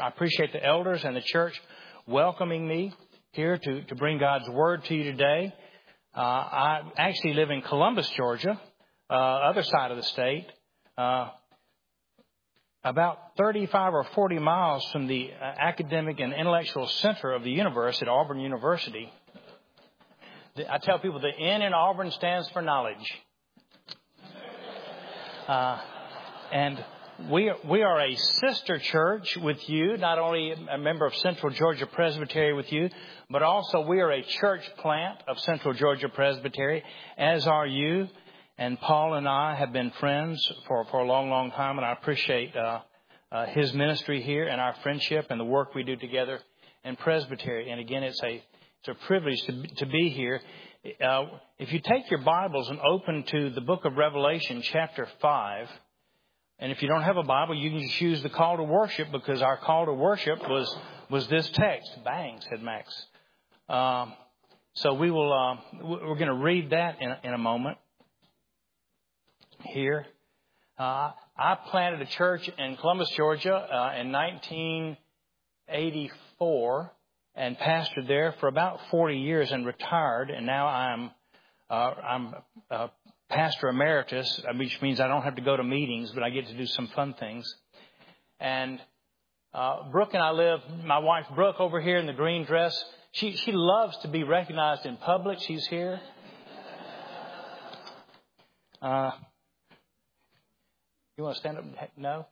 appreciate the elders and the church welcoming me here to bring God's Word to you today. I actually live in Columbus, Georgia, other side of the state, about 35 or 40 miles from the academic and intellectual center of the universe at Auburn University. I tell people the N in Auburn stands for knowledge. And we are a sister church with you, not only a member of Central Georgia Presbytery with you, but also we are a church plant of Central Georgia Presbytery, as are you. And Paul and I have been friends for a long, long time, and I appreciate his ministry here and our friendship and the work we do together in Presbytery. And again, it's a privilege to be here. If you take your Bibles and open to the book of Revelation, chapter 5, and if you don't have a Bible, you can just use the call to worship, because our call to worship was this text. Bang, said Max. So we're going to read that in a moment here. I planted a church in Columbus, Georgia, in 1984, and pastored there for about 40 years and retired. And now I'm pastor emeritus, which means I don't have to go to meetings, but I get to do some fun things. And Brooke and I live, my wife Brooke over here in the green dress, she loves to be recognized in public. She's here. You want to stand up? No?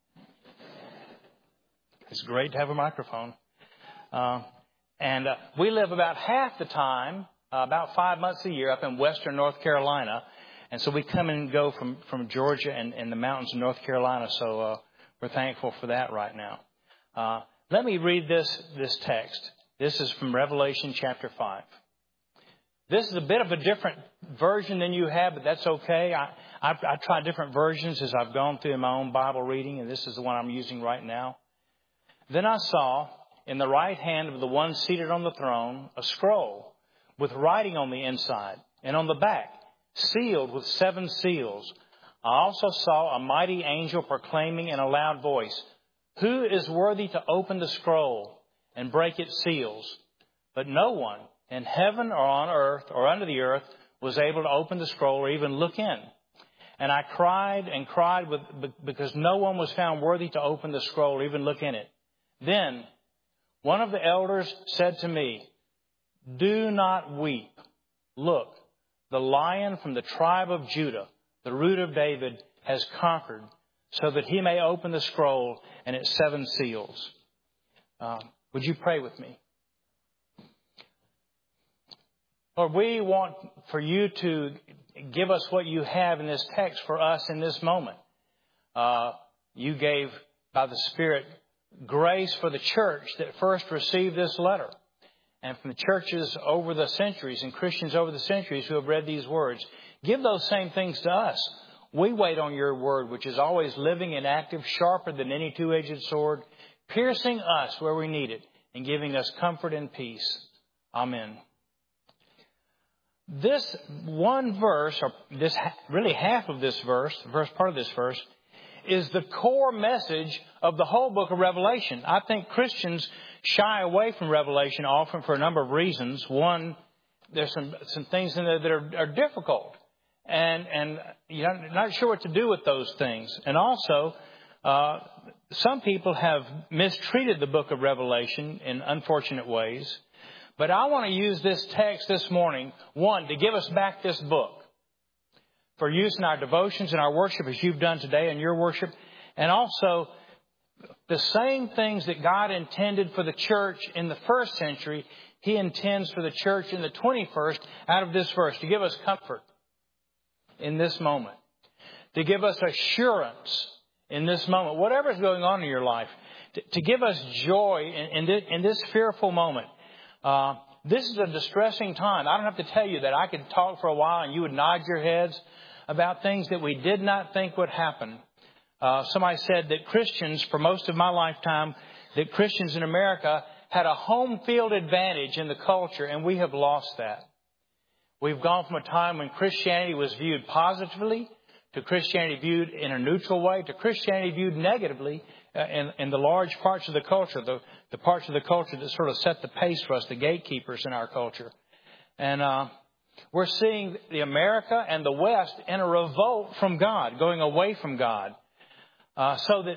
It's great to have a microphone. And we live about half the time, about 5 months a year, up in western North Carolina. And so we come and go from Georgia and the mountains of North Carolina. So we're thankful for that right now. Let me read this text. This is from Revelation chapter 5. This is a bit of a different version than you have, but that's okay. I tried different versions as I've gone through my own Bible reading, and this is the one I'm using right now. Then I saw in the right hand of the one seated on the throne a scroll with writing on the inside and on the back, sealed with 7 seals. I also saw a mighty angel proclaiming in a loud voice, "Who is worthy to open the scroll and break its seals?" But no one in heaven or on earth or under the earth was able to open the scroll or even look in. And I cried and cried because no one was found worthy to open the scroll or even look in it. Then one of the elders said to me, "Do not weep. Look, the Lion from the tribe of Judah, the Root of David, has conquered, so that he may open the scroll and its 7 seals." Would you pray with me? Lord, we want for you to give us what you have in this text for us in this moment. You gave, by the Spirit, grace for the church that first received this letter, and from the churches over the centuries and Christians over the centuries who have read these words. Give those same things to us. We wait on your word, which is always living and active, sharper than any two-edged sword, piercing us where we need it and giving us comfort and peace. Amen. This one verse, or this really half of this verse, the first part of this verse, is the core message of the whole book of Revelation. I think Christians shy away from Revelation often for a number of reasons. One, there's some things in there that are difficult, and you're not sure what to do with those things. And also, some people have mistreated the book of Revelation in unfortunate ways. But I want to use this text this morning, one, to give us back this book for use in our devotions and our worship, as you've done today in your worship. And also, the same things that God intended for the church in the first century, He intends for the church in the 21st out of this verse, to give us comfort in this moment, to give us assurance in this moment, whatever is going on in your life, to give us joy in this fearful moment. This is a distressing time. I don't have to tell you that. I could talk for a while and you would nod your heads about things that we did not think would happen. Somebody said that Christians, for most of my lifetime, that Christians in America had a home field advantage in the culture, and we have lost that. We've gone from a time when Christianity was viewed positively to Christianity viewed in a neutral way to Christianity viewed negatively in the large parts of the culture, the parts of the culture that sort of set the pace for us, the gatekeepers in our culture. And we're seeing the America and the West in a revolt from God, going away from God. So that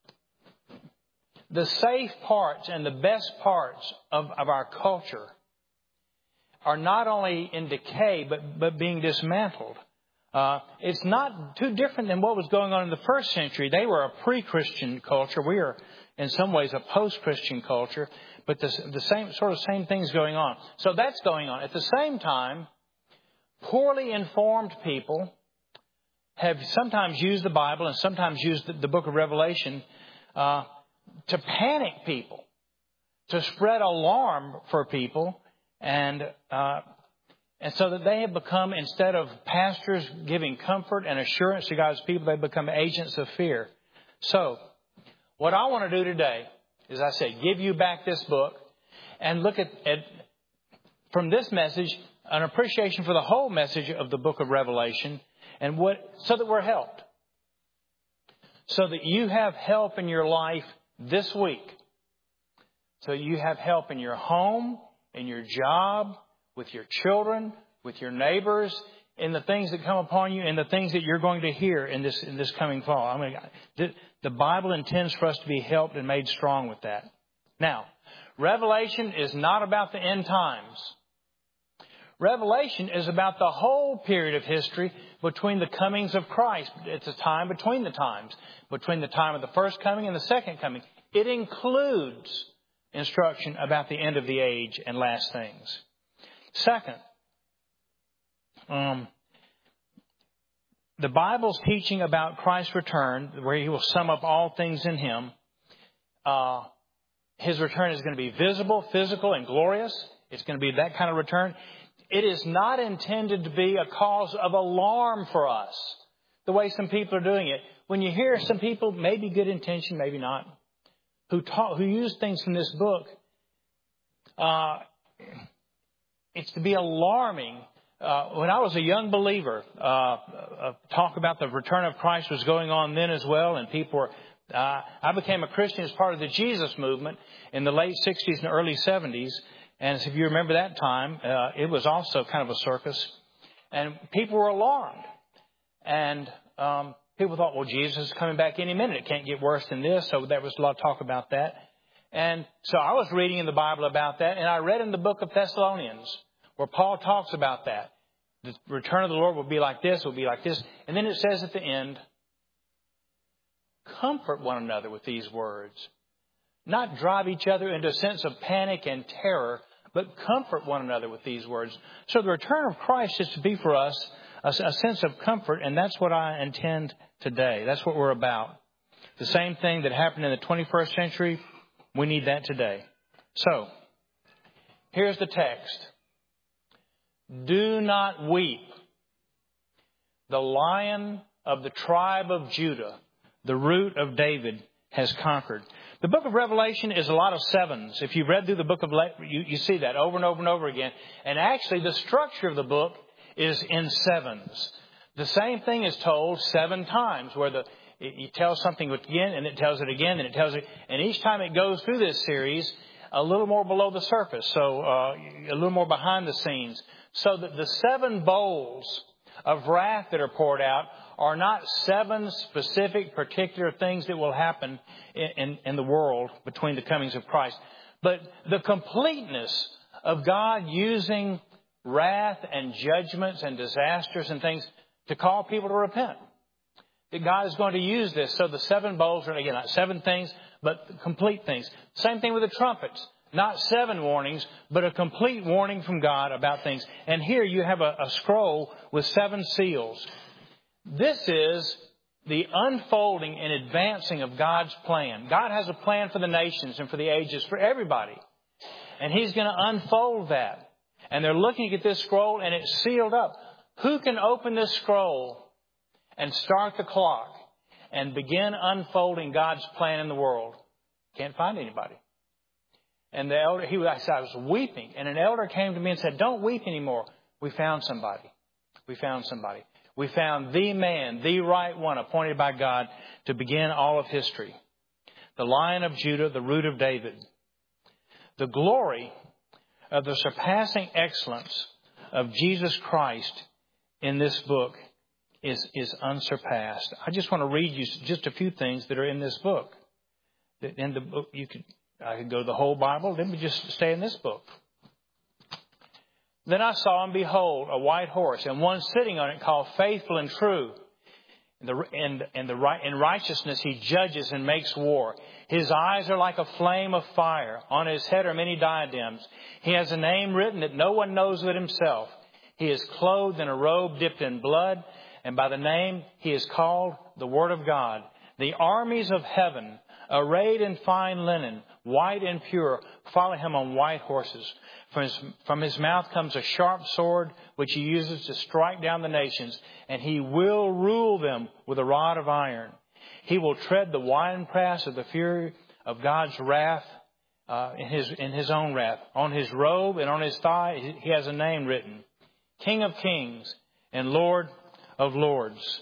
the safe parts and the best parts of our culture are not only in decay, but being dismantled. It's not too different than what was going on in the first century. They were a pre-Christian culture. We are, in some ways, a post-Christian culture. But the same things going on. So that's going on. At the same time, poorly informed people have sometimes used the Bible and sometimes used the book of Revelation to panic people, to spread alarm for people, and so that they have become, instead of pastors giving comfort and assurance to God's people, they become agents of fear. So, what I want to do today is, I said, give you back this book and look at from this message, an appreciation for the whole message of the book of Revelation, and so that we're helped. So that you have help in your life this week. So you have help in your home, in your job, with your children, with your neighbors, in the things that come upon you, and the things that you're going to hear in this coming fall. The Bible intends for us to be helped and made strong with that. Now, Revelation is not about the end times. Revelation is about the whole period of history between the comings of Christ. It's a time between the times, between the time of the first coming and the second coming. It includes instruction about the end of the age and last things. Second, the Bible's teaching about Christ's return, where He will sum up all things in Him. His return is going to be visible, physical, and glorious. It's going to be that kind of return. It is not intended to be a cause of alarm for us, the way some people are doing it. When you hear some people, maybe good intention, maybe not, who use things from this book, it's to be alarming. When I was a young believer, talk about the return of Christ was going on then as well, and people were. I became a Christian as part of the Jesus movement in the late 60s and early 70s. And if you remember that time, it was also kind of a circus. And people were alarmed. And people thought, well, Jesus is coming back any minute. It can't get worse than this. So there was a lot of talk about that. And so I was reading in the Bible about that. And I read in the book of Thessalonians where Paul talks about that. The return of the Lord will be like this, will be like this. And then it says at the end, comfort one another with these words. Not drive each other into a sense of panic and terror, but comfort one another with these words. So the return of Christ is to be for us a sense of comfort, and that's what I intend today. That's what we're about. The same thing that happened in the 21st century, we need that today. So, here's the text. Do not weep. The Lion of the tribe of Judah, the Root of David, has conquered. The book of Revelation is a lot of sevens. If you read through the book of you see that over and over and over again. And actually, the structure of the book is in sevens. The same thing is told 7 times, where it tells something again, and it tells it again, and it tells it. And each time it goes through this series, a little more below the surface, so a little more behind the scenes, so that the 7 bowls of wrath that are poured out are not 7 specific, particular things that will happen in the world between the comings of Christ, but the completeness of God using wrath and judgments and disasters and things to call people to repent. That God is going to use this. So the 7 bowls are, again, not 7 things, but complete things. Same thing with the trumpets. Not 7 warnings, but a complete warning from God about things. And here you have a scroll with 7 seals. This is the unfolding and advancing of God's plan. God has a plan for the nations and for the ages, for everybody. And He's going to unfold that. And they're looking at this scroll and it's sealed up. Who can open this scroll and start the clock and begin unfolding God's plan in the world? Can't find anybody. And the elder, I was weeping. And an elder came to me and said, don't weep anymore. We found somebody. We found somebody. We found the man, the right one appointed by God to begin all of history. the Lion of Judah, the Root of David. The glory of the surpassing excellence of Jesus Christ in this book is unsurpassed. I just want to read you just a few things that are in this book. In the book, I could go to the whole Bible. Let me just stay in this book. Then I saw and behold a white horse, and one sitting on it called Faithful and True. In righteousness he judges and makes war. His eyes are like a flame of fire. On his head are many diadems. He has a name written that no one knows but himself. He is clothed in a robe dipped in blood, and by the name he is called the Word of God. The armies of heaven, arrayed in fine linen, white and pure, follow him on white horses. From his mouth comes a sharp sword, which he uses to strike down the nations, and he will rule them with a rod of iron. He will tread the winepress of the fury of God's wrath, in his own wrath. On his robe and on his thigh, he has a name written: King of Kings and Lord of Lords.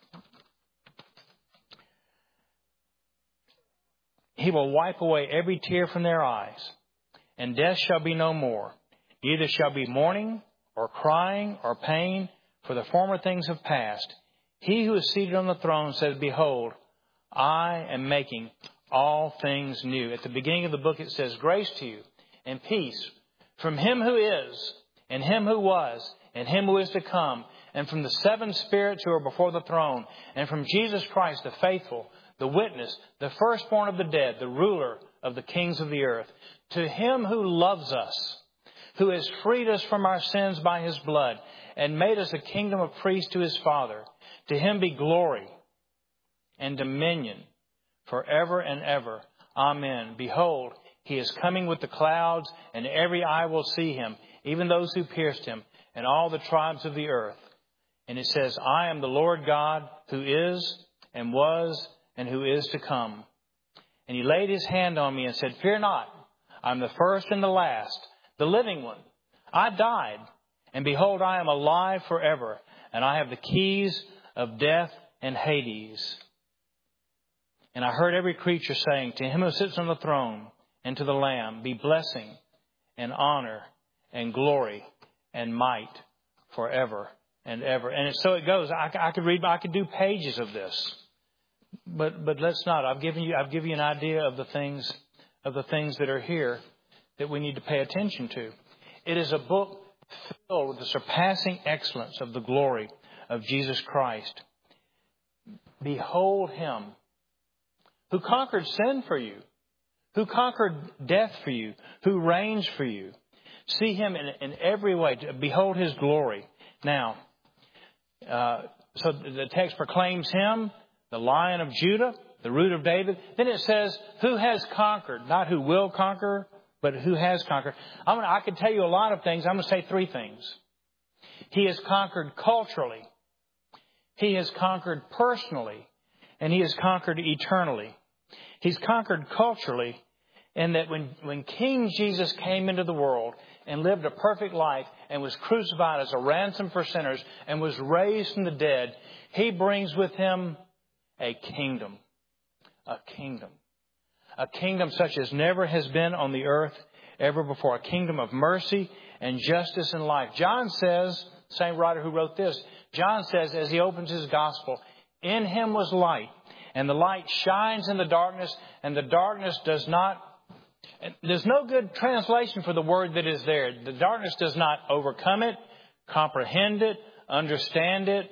He will wipe away every tear from their eyes, and death shall be no more. Neither shall be mourning or crying or pain, for the former things have passed. He who is seated on the throne says, Behold, I am making all things new. At the beginning of the book it says, Grace to you and peace from him who is, and him who was, and him who is to come, and from the seven spirits who are before the throne, and from Jesus Christ, the faithful, the witness, the firstborn of the dead, the ruler of the kings of the earth. To him who loves us, who has freed us from our sins by his blood, and made us a kingdom of priests to his Father, to him be glory and dominion forever and ever. Amen. Behold, he is coming with the clouds, and every eye will see him, even those who pierced him, and all the tribes of the earth. And it says, I am the Lord God who is and was and who is to come. And he laid his hand on me and said, Fear not, I am the first and the last, the living one. I died, and behold, I am alive forever, and I have the keys of death and Hades. And I heard every creature saying, To him who sits on the throne and to the Lamb be blessing and honor and glory and might forever and ever. And so it goes. I could do pages of this. But let's not. I've given you an idea of the things that are here that we need to pay attention to. It is a book filled with the surpassing excellence of the glory of Jesus Christ. Behold him who conquered sin for you, who conquered death for you, who reigns for you. See him in every way. Behold his glory. Now, so the text proclaims him, the Lion of Judah, the Root of David. Then it says, who has conquered? Not who will conquer, but who has conquered. I could tell you a lot of things. I'm going to say three things. He has conquered culturally. He has conquered personally. And he has conquered eternally. He's conquered culturally in that when King Jesus came into the world and lived a perfect life and was crucified as a ransom for sinners and was raised from the dead, he brings with him a kingdom. A kingdom. A kingdom such as never has been on the earth ever before. A kingdom of mercy and justice and life. John says, same writer who wrote this, John says as he opens his gospel, in him was light, and the light shines in the darkness, and the darkness does not... There's no good translation for the word that is there. The darkness does not overcome it, comprehend it, understand it.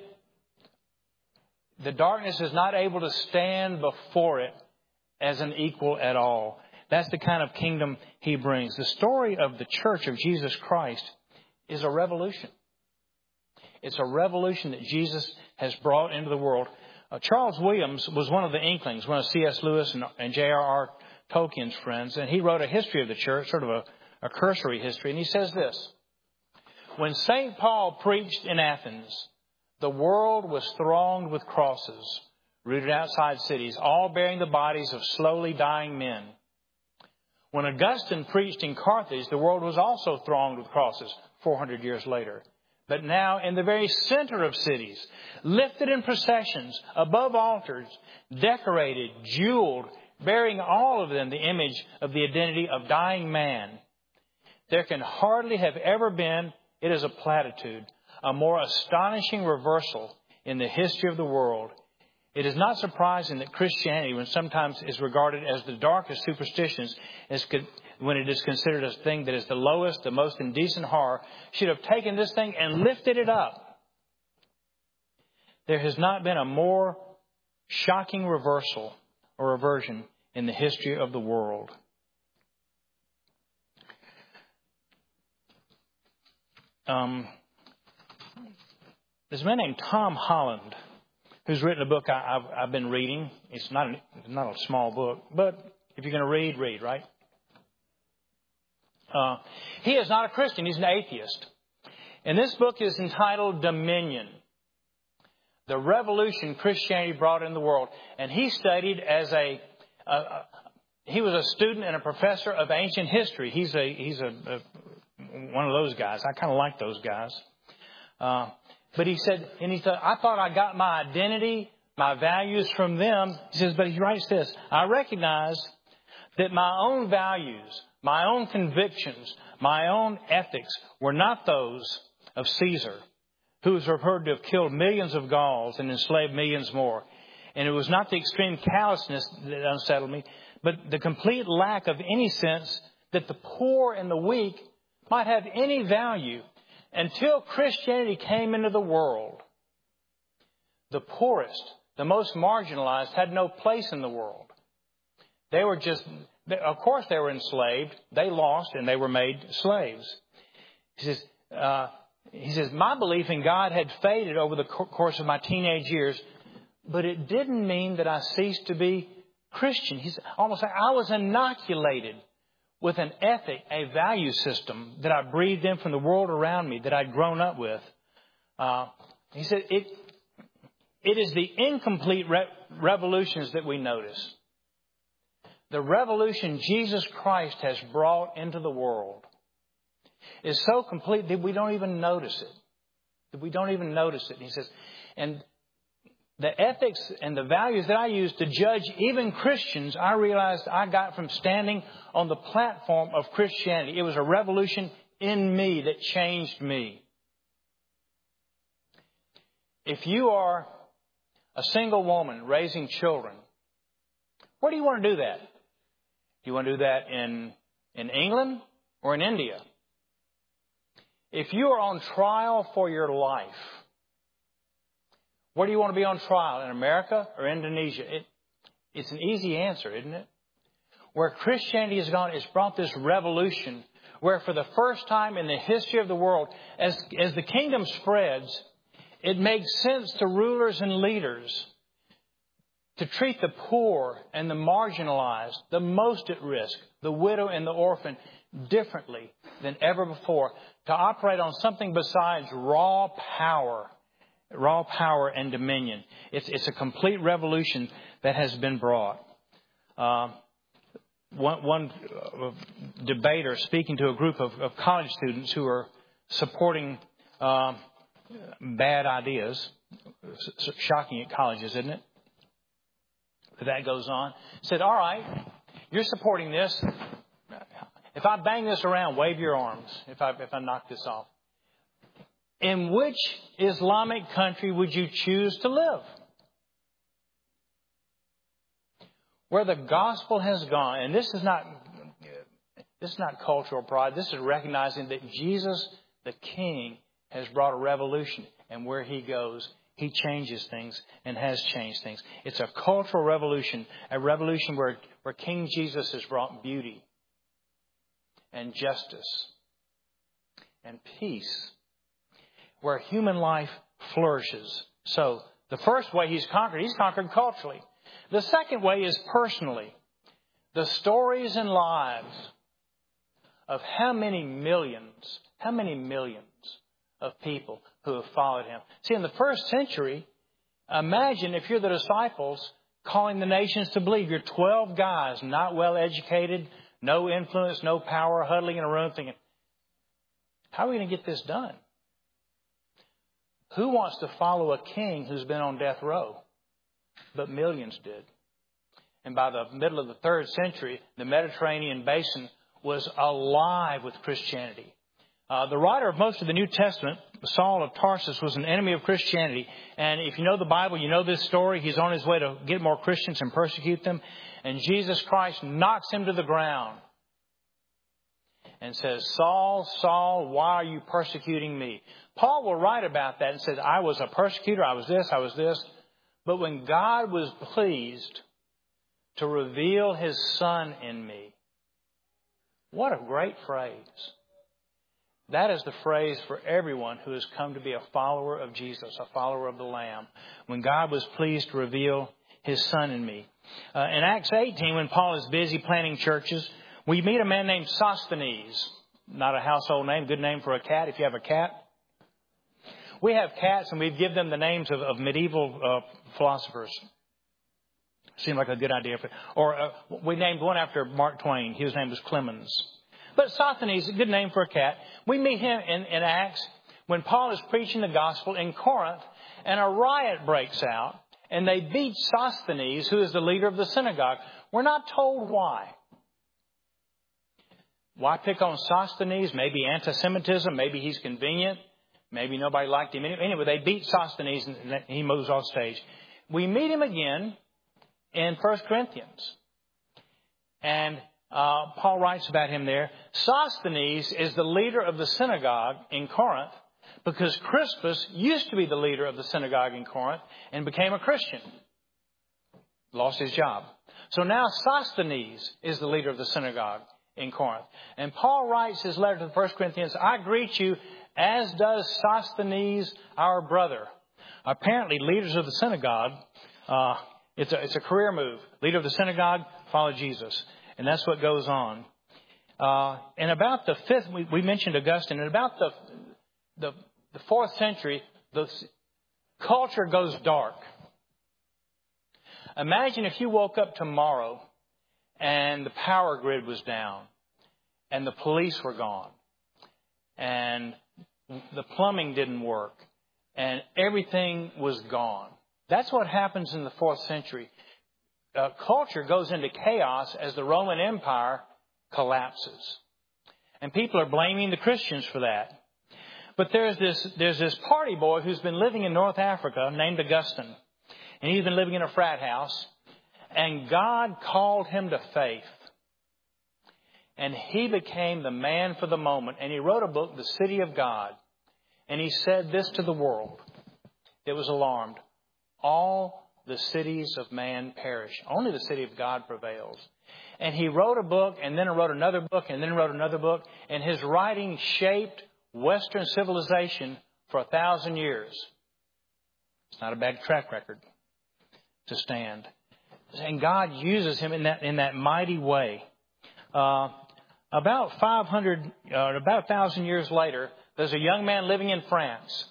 The darkness is not able to stand before it as an equal at all. That's the kind of kingdom he brings. The story of the Church of Jesus Christ is a revolution. It's a revolution that Jesus has brought into the world. Charles Williams was one of the Inklings, one of C.S. Lewis and J.R.R. Tolkien's friends, and he wrote a history of the church, sort of a cursory history, and he says this: when St. Paul preached in Athens, the world was thronged with crosses, rooted outside cities, all bearing the bodies of slowly dying men. When Augustine preached in Carthage, the world was also thronged with crosses 400 years later. But now in the very center of cities, lifted in processions, above altars, decorated, jeweled, bearing all of them the image of the identity of dying man. There can hardly have ever been, it is a platitude, a more astonishing reversal in the history of the world. It is not surprising that Christianity, when sometimes is regarded as the darkest superstitions, when it is considered a thing that is the lowest, the most indecent horror, should have taken this thing and lifted it up. There has not been a more shocking reversal or reversion in the history of the world. There's a man named Tom Holland who's written a book I've been reading. It's not a small book, but if you're going to read, right? He is not a Christian. He's an atheist. And this book is entitled Dominion, the revolution Christianity brought in the world. And he studied as he was a student and a professor of ancient history. He's one of those guys. I kind of like those guys. But he said, I thought I got my identity, my values from them. He says, but he writes this, I recognize that my own values, my own convictions, my own ethics were not those of Caesar, who is reported to have killed millions of Gauls and enslaved millions more. And it was not the extreme callousness that unsettled me, but the complete lack of any sense that the poor and the weak might have any value. Until Christianity came into the world, the poorest, the most marginalized had no place in the world. They were of course they were enslaved. They lost and they were made slaves. He says, my belief in God had faded over the course of my teenage years, but it didn't mean that I ceased to be Christian. He's almost like I was inoculated with an ethic, a value system that I breathed in from the world around me, that I'd grown up with. He said, it is the incomplete revolutions that we notice. The revolution Jesus Christ has brought into the world is so complete that we don't even notice it. He says, and the ethics and the values that I use to judge even Christians, I realized I got from standing on the platform of Christianity. It was a revolution in me that changed me. If you are a single woman raising children, where do you want to do that? Do you want to do that in England or in India? If you are on trial for your life, where do you want to be on trial? In America or Indonesia? It's an easy answer, isn't it? Where Christianity has gone, it's brought this revolution where for the first time in the history of the world, as the kingdom spreads, it makes sense to rulers and leaders to treat the poor and the marginalized, the most at risk, the widow and the orphan differently than ever before. To operate on something besides raw power and dominion. It's a complete revolution that has been brought. One debater speaking to a group of college students who are supporting bad ideas, shocking at colleges, isn't it? That goes on. Said, all right, you're supporting this. If I bang this around, wave your arms. If I knock this off. In which Islamic country would you choose to live? Where the gospel has gone, and this is not cultural pride. This is recognizing that Jesus, the King, has brought a revolution, and where He goes, He changes things and has changed things. It's a cultural revolution, a revolution where King Jesus has brought beauty and justice and peace, where human life flourishes. So the first way He's conquered culturally. The second way is personally. The stories and lives of how many millions of people who have followed Him. See, in the first century, imagine if you're the disciples calling the nations to believe. You're 12 guys, not well educated, no influence, no power, huddling in a room thinking, how are we going to get this done? Who wants to follow a king who's been on death row? But millions did. And by the middle of the 3rd century, the Mediterranean basin was alive with Christianity. The writer of most of the New Testament, Saul of Tarsus, was an enemy of Christianity. And if you know the Bible, you know this story. He's on his way to get more Christians and persecute them. And Jesus Christ knocks him to the ground and says, Saul, Saul, why are you persecuting me? Paul will write about that and says, I was a persecutor, I was this. But when God was pleased to reveal His Son in me, what a great phrase. That is the phrase for everyone who has come to be a follower of Jesus, a follower of the Lamb. When God was pleased to reveal His Son in me. In Acts 18, when Paul is busy planting churches, we meet a man named Sosthenes. Not a household name, good name for a cat if you have a cat. We have cats and we give them the names of medieval philosophers. Seemed like a good idea. We named one after Mark Twain. His name was Clemens. But Sosthenes, a good name for a cat. We meet him in Acts when Paul is preaching the gospel in Corinth and a riot breaks out and they beat Sosthenes, who is the leader of the synagogue. We're not told why. Why pick on Sosthenes? Maybe anti-Semitism. Maybe he's convenient. Maybe nobody liked him. Anyway, they beat Sosthenes and he moves off stage. We meet him again in 1 Corinthians. And Paul writes about him there. Sosthenes is the leader of the synagogue in Corinth because Crispus used to be the leader of the synagogue in Corinth and became a Christian. Lost his job. So now Sosthenes is the leader of the synagogue in Corinth. And Paul writes his letter to the 1 Corinthians, I greet you, as does Sosthenes, our brother. Apparently, leaders of the synagogue, it's a career move. Leader of the synagogue, follow Jesus. And that's what goes on. And about the 5th, we mentioned Augustine, and about the 4th century, the culture goes dark. Imagine if you woke up tomorrow and the power grid was down and the police were gone and the plumbing didn't work and everything was gone. That's what happens in the 4th century. Culture goes into chaos as the Roman Empire collapses. And people are blaming the Christians for that. But there's this party boy who's been living in North Africa named Augustine. And he's been living in a frat house. And God called him to faith. And he became the man for the moment. And he wrote a book, The City of God. And he said this to the world. It was alarmed. All the cities of man perish. Only the city of God prevails. And he wrote a book, and then wrote another book, and then wrote another book. And his writing shaped Western civilization for 1,000 years. It's not a bad track record to stand. And God uses him in that mighty way. About 1,000 years later, there's a young man living in France.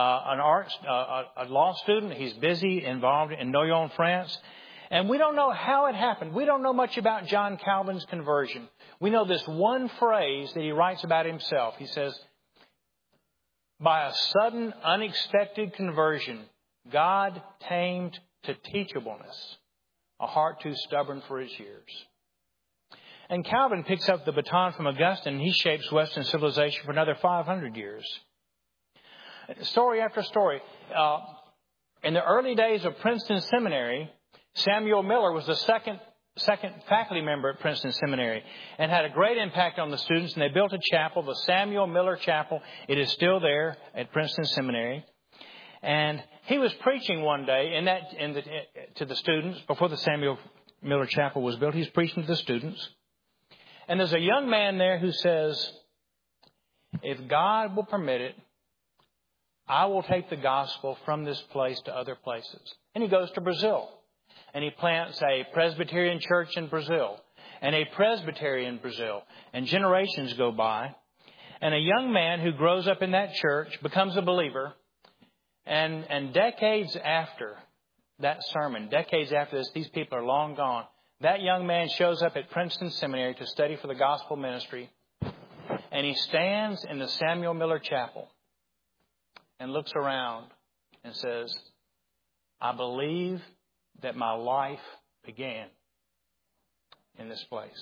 A law student. He's busy, involved in Know Your Own France. And we don't know how it happened. We don't know much about John Calvin's conversion. We know this one phrase that he writes about himself. He says, by a sudden, unexpected conversion, God tamed to teachableness a heart too stubborn for his years. And Calvin picks up the baton from Augustine and he shapes Western civilization for another 500 years. Story after story. In the early days of Princeton Seminary, Samuel Miller was the second faculty member at Princeton Seminary and had a great impact on the students. And they built a chapel, the Samuel Miller Chapel. It is still there at Princeton Seminary. And he was preaching one day to the students before the Samuel Miller Chapel was built. He's preaching to the students. And there's a young man there who says, if God will permit it, I will take the gospel from this place to other places. And he goes to Brazil. And he plants a Presbyterian church in Brazil. And a presbytery in Brazil. And generations go by. And a young man who grows up in that church becomes a believer. And decades after that sermon, decades after this, these people are long gone. That young man shows up at Princeton Seminary to study for the gospel ministry. And he stands in the Samuel Miller Chapel and looks around and says, I believe that my life began in this place.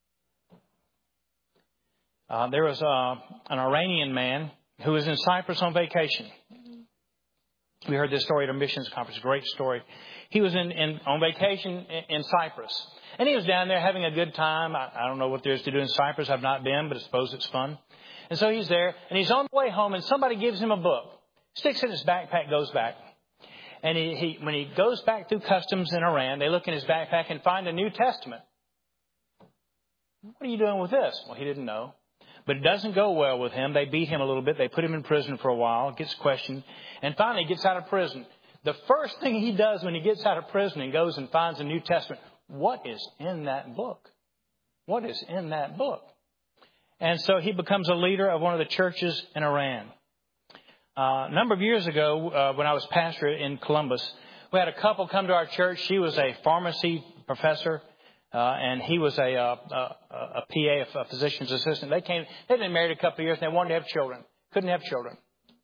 There was an Iranian man who was in Cyprus on vacation. We heard this story at a missions conference. Great story. He was on vacation in Cyprus. And he was down there having a good time. I don't know what there is to do in Cyprus. I've not been, but I suppose it's fun. And so he's there, and he's on the way home, and somebody gives him a book. Sticks it in his backpack, goes back. And when he goes back through customs in Iran, they look in his backpack and find a New Testament. What are you doing with this? Well, he didn't know. But it doesn't go well with him. They beat him a little bit. They put him in prison for a while, gets questioned, and finally gets out of prison. The first thing he does when he gets out of prison and goes and finds a New Testament, what is in that book? What is in that book? And so he becomes a leader of one of the churches in Iran. A number of years ago, when I was pastor in Columbus, we had a couple come to our church. She was a pharmacy professor, and he was a PA, a physician's assistant. They'd been married a couple of years, and they wanted to have children. Couldn't have children.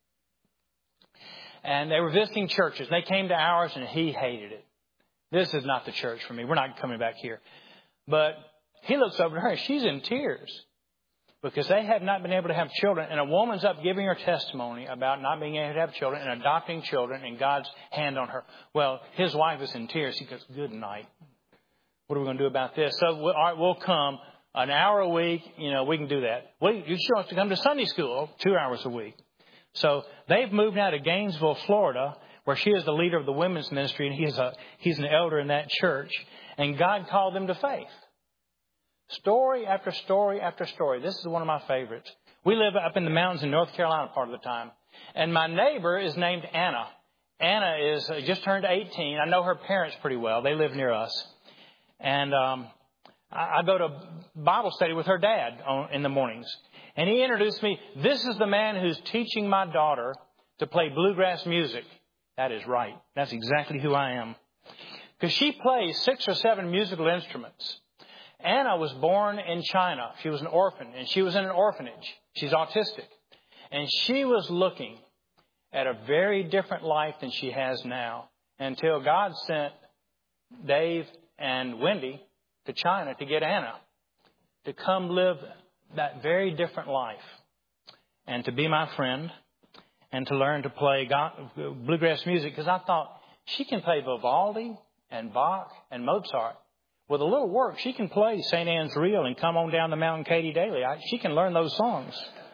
And they were visiting churches. They came to ours, and he hated it. This is not the church for me. We're not coming back here. But he looks over to her, and she's in tears because they have not been able to have children. And a woman's up giving her testimony about not being able to have children and adopting children and God's hand on her. Well, his wife is in tears. He goes, good night. What are we going to do about this? So, all right, we'll come an hour a week. We can do that. Well, you sure have to come to Sunday school 2 hours a week. So they've moved now to Gainesville, Florida, where she is the leader of the women's ministry, and he's an elder in that church. And God called them to faith. Story after story after story. This is one of my favorites. We live up in the mountains in North Carolina part of the time. And my neighbor is named Anna. Anna is just turned 18. I know her parents pretty well. They live near us. And I go to Bible study with her dad in the mornings. And he introduced me. This is the man who's teaching my daughter to play bluegrass music. That is right. That's exactly who I am. Because she plays 6 or 7 musical instruments. Anna was born in China. She was an orphan, and she was in an orphanage. She's autistic. And she was looking at a very different life than she has now until God sent Dave and Wendy to China to get Anna to come live that very different life and to be my friend and to learn to play bluegrass music, because I thought she can play Vivaldi and Bach and Mozart. With a little work, she can play St. Anne's Reel and Come On Down the Mountain, Katy Daly. She can learn those songs.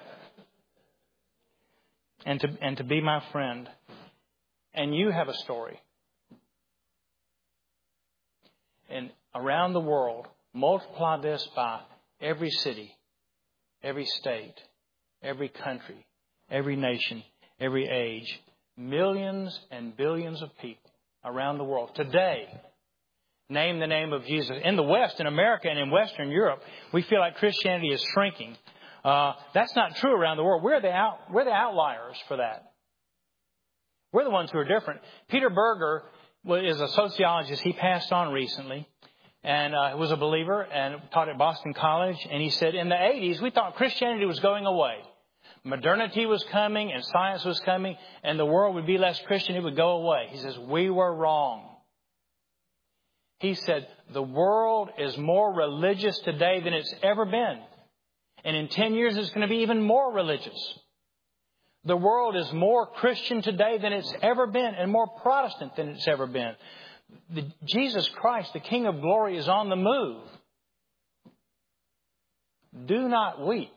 And to be my friend. And you have a story. And around the world, multiply this by every city, every state, every country, every nation, every age. Millions and billions of people around the world today name the name of Jesus. In the West, in America and in Western Europe, we feel like Christianity is shrinking. That's not true around the world. We're the outliers for that. We're the ones who are different. Peter Berger is a sociologist. He passed on recently and was a believer and taught at Boston College. And he said, in the 80s, we thought Christianity was going away. Modernity was coming and science was coming and the world would be less Christian. It would go away. He says, we were wrong. He said, the world is more religious today than it's ever been. And in 10 years, it's going to be even more religious. The world is more Christian today than it's ever been and more Protestant than it's ever been. Jesus Christ, the King of Glory, is on the move. Do not weep.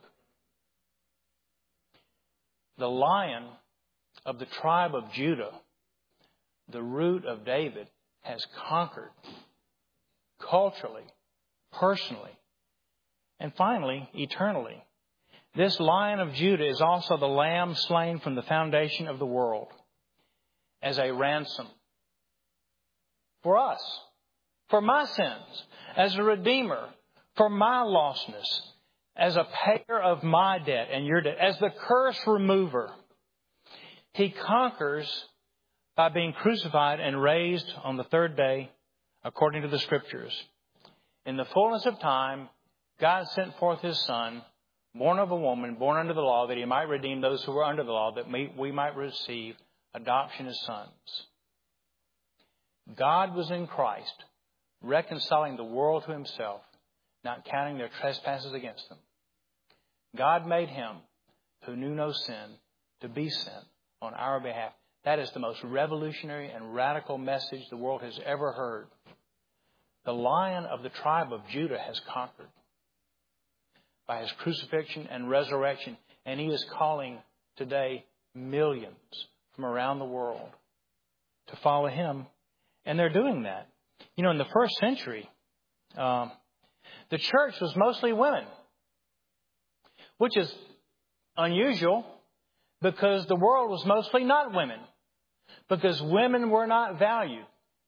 The Lion of the tribe of Judah, the root of David, has conquered culturally, personally, and finally, eternally. This Lion of Judah is also the Lamb slain from the foundation of the world as a ransom for us, for my sins, as a redeemer, for my lostness, as a payer of my debt and your debt, as the curse remover. He conquers by being crucified and raised on the third day, according to the Scriptures. In the fullness of time, God sent forth His Son, born of a woman, born under the law, that He might redeem those who were under the law, that we might receive adoption as sons. God was in Christ, reconciling the world to Himself, not counting their trespasses against them. God made him who knew no sin to be sin on our behalf. That is the most revolutionary and radical message the world has ever heard. The Lion of the tribe of Judah has conquered by his crucifixion and resurrection. And he is calling today millions from around the world to follow him. And they're doing that. You know, in the first century, the church was mostly women, which is unusual because the world was mostly not women, because women were not valued.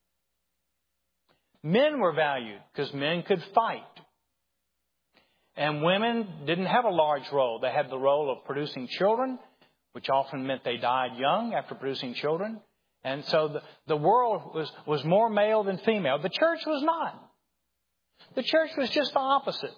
Men were valued because men could fight. And women didn't have a large role. They had the role of producing children, which often meant they died young after producing children. And so the world was more male than female. The church was not. The church was just the opposite.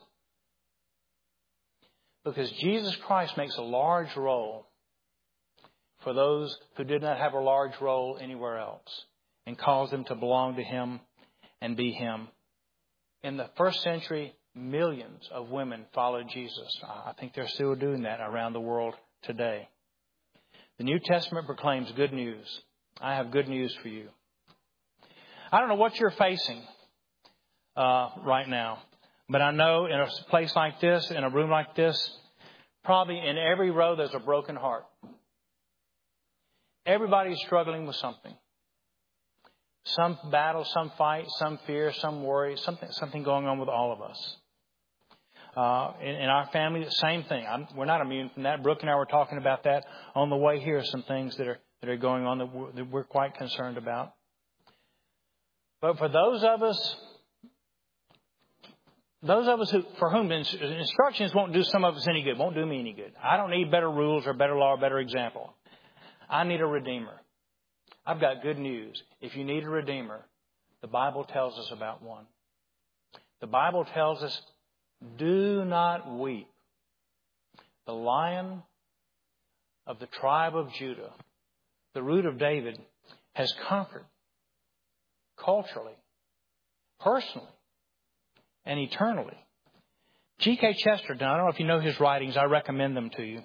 Because Jesus Christ makes a large role for those who did not have a large role anywhere else and calls them to belong to him and be him. In the first century, millions of women followed Jesus. I think they're still doing that around the world today. The New Testament proclaims good news. I have good news for you. I don't know what you're facing right now, but I know in a place like this, in a room like this, probably in every row there's a broken heart. Everybody's struggling with something. Some battle, some fight, some fear, some worry, something going on with all of us. In our family, the same thing. We're not immune from that. Brooke and I were talking about that on the way here. Some things that are going on that we're quite concerned about. But for those of us for whom instructions won't do some of us any good, won't do me any good. I don't need better rules or better law or better example. I need a Redeemer. I've got good news. If you need a Redeemer, the Bible tells us about one. The Bible tells us, do not weep. The Lion of the tribe of Judah, the root of David, has conquered culturally, personally, and eternally. G.K. Chesterton, I don't know if you know his writings. I recommend them to you.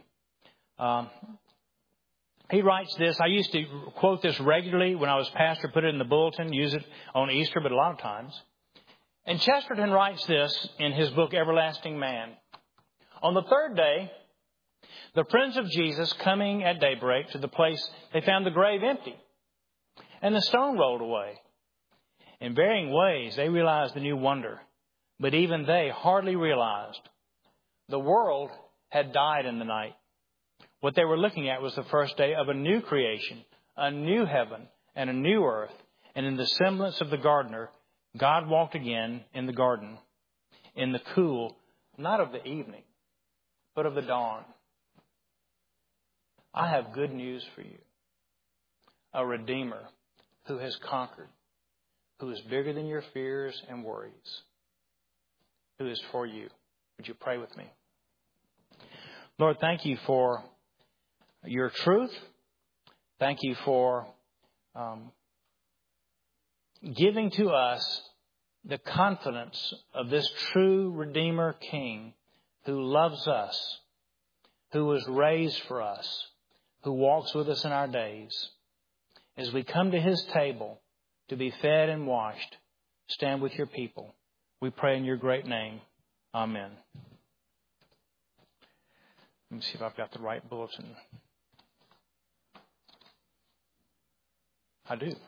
He writes this. I used to quote this regularly when I was pastor, put it in the bulletin, use it on Easter, but a lot of times. And Chesterton writes this in his book, Everlasting Man. On the third day, the friends of Jesus, coming at daybreak to the place, they found the grave empty and the stone rolled away. In varying ways, they realized the new wonder, but even they hardly realized the world had died in the night. What they were looking at was the first day of a new creation, a new heaven and a new earth. And in the semblance of the gardener, God walked again in the garden, in the cool, not of the evening, but of the dawn. I have good news for you. A Redeemer who has conquered, who is bigger than your fears and worries, who is for you. Would you pray with me? Lord, thank you for your truth. Thank you for giving to us the confidence of this true Redeemer King who loves us, who was raised for us, who walks with us in our days. As we come to his table to be fed and washed, stand with your people. We pray in your great name. Amen. Let me see if I've got the right bulletin. I do.